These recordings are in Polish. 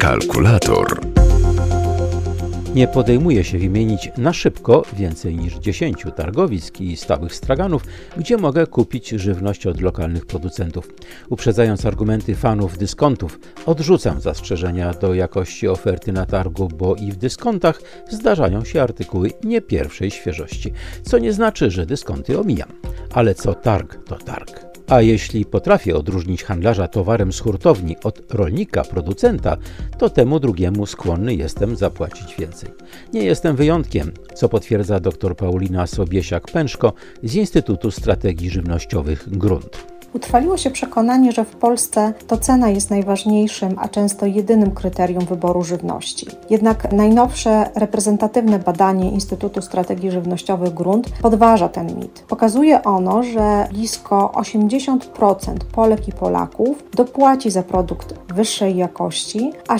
Kalkulator. Nie podejmuje się wymienić na szybko więcej niż 10 targowisk i stałych straganów, gdzie mogę kupić żywność od lokalnych producentów. Uprzedzając argumenty fanów dyskontów, odrzucam zastrzeżenia do jakości oferty na targu, bo i w dyskontach zdarzają się artykuły nie pierwszej świeżości, co nie znaczy, że dyskonty omijam. Ale co targ, to targ. A jeśli potrafię odróżnić handlarza towarem z hurtowni od rolnika, producenta, to temu drugiemu skłonny jestem zapłacić więcej. Nie jestem wyjątkiem, co potwierdza dr Paulina Sobiesiak-Pęczko z Instytutu Strategii Żywnościowych Grunt. Utrwaliło się przekonanie, że w Polsce to cena jest najważniejszym, a często jedynym kryterium wyboru żywności. Jednak najnowsze reprezentatywne badanie Instytutu Strategii Żywnościowych Grunt podważa ten mit. Pokazuje ono, że blisko 80% Polek i Polaków dopłaci za produkt wyższej jakości, a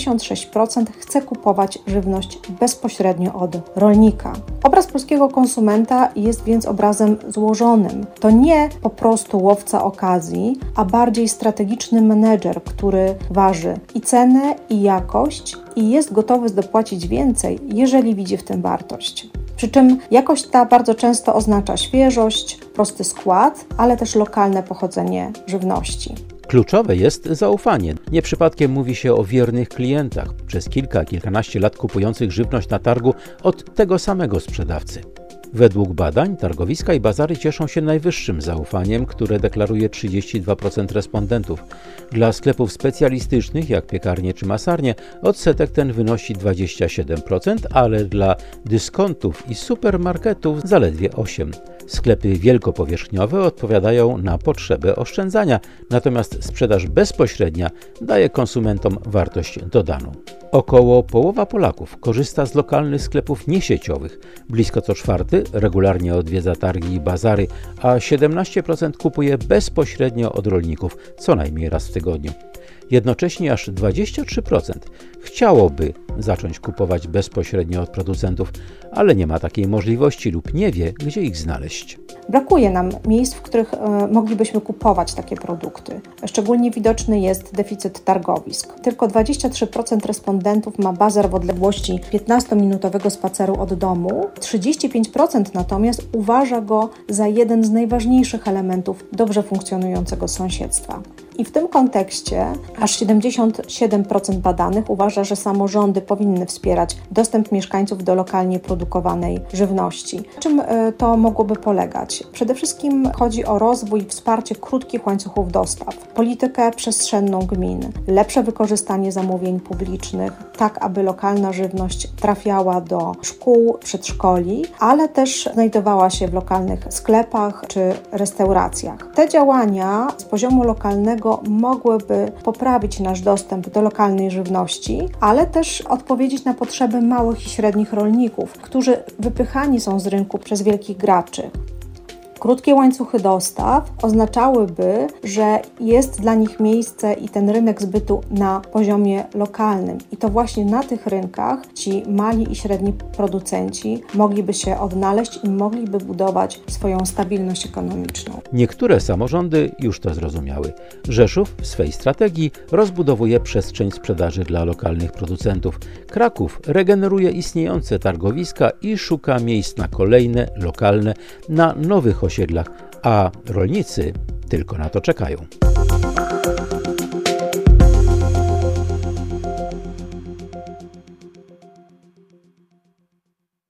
76% chce kupować żywność bezpośrednio od rolnika. Obraz polskiego konsumenta jest więc obrazem złożonym. To nie po prostu łowca okazji, a bardziej strategiczny menedżer, który waży i cenę, i jakość i jest gotowy dopłacić więcej, jeżeli widzi w tym wartość. Przy czym jakość ta bardzo często oznacza świeżość, prosty skład, ale też lokalne pochodzenie żywności. Kluczowe jest zaufanie. Nie przypadkiem mówi się o wiernych klientach, przez kilkanaście lat kupujących żywność na targu od tego samego sprzedawcy. Według badań targowiska i bazary cieszą się najwyższym zaufaniem, które deklaruje 32% respondentów. Dla sklepów specjalistycznych, jak piekarnie czy masarnie, odsetek ten wynosi 27%, ale dla dyskontów i supermarketów zaledwie 8%. Sklepy wielkopowierzchniowe odpowiadają na potrzebę oszczędzania, natomiast sprzedaż bezpośrednia daje konsumentom wartość dodaną. Około połowa Polaków korzysta z lokalnych sklepów niesieciowych. Blisko co czwarty regularnie odwiedza targi i bazary, a 17% kupuje bezpośrednio od rolników, co najmniej raz w tygodniu. Jednocześnie aż 23% chciałoby zacząć kupować bezpośrednio od producentów, ale nie ma takiej możliwości lub nie wie, gdzie ich znaleźć. Brakuje nam miejsc, w których moglibyśmy kupować takie produkty. Szczególnie widoczny jest deficyt targowisk. Tylko 23% respondentów ma bazar w odległości 15-minutowego spaceru od domu, 35% natomiast uważa go za jeden z najważniejszych elementów dobrze funkcjonującego sąsiedztwa. I w tym kontekście aż 77% badanych uważa, że samorządy powinny wspierać dostęp mieszkańców do lokalnie produkowanej żywności. Czym to mogłoby polegać? Przede wszystkim chodzi o rozwój i wsparcie krótkich łańcuchów dostaw, politykę przestrzenną gmin, lepsze wykorzystanie zamówień publicznych, tak aby lokalna żywność trafiała do szkół, przedszkoli, ale też znajdowała się w lokalnych sklepach czy restauracjach. Te działania z poziomu lokalnego mogłyby poprawić nasz dostęp do lokalnej żywności, ale też odpowiedzieć na potrzeby małych i średnich rolników, którzy wypychani są z rynku przez wielkich graczy. Krótkie łańcuchy dostaw oznaczałyby, że jest dla nich miejsce i ten rynek zbytu na poziomie lokalnym. I to właśnie na tych rynkach ci mali i średni producenci mogliby się odnaleźć i mogliby budować swoją stabilność ekonomiczną. Niektóre samorządy już to zrozumiały. Rzeszów w swej strategii rozbudowuje przestrzeń sprzedaży dla lokalnych producentów. Kraków regeneruje istniejące targowiska i szuka miejsc na kolejne, lokalne, na nowych osiedlach, a rolnicy tylko na to czekają.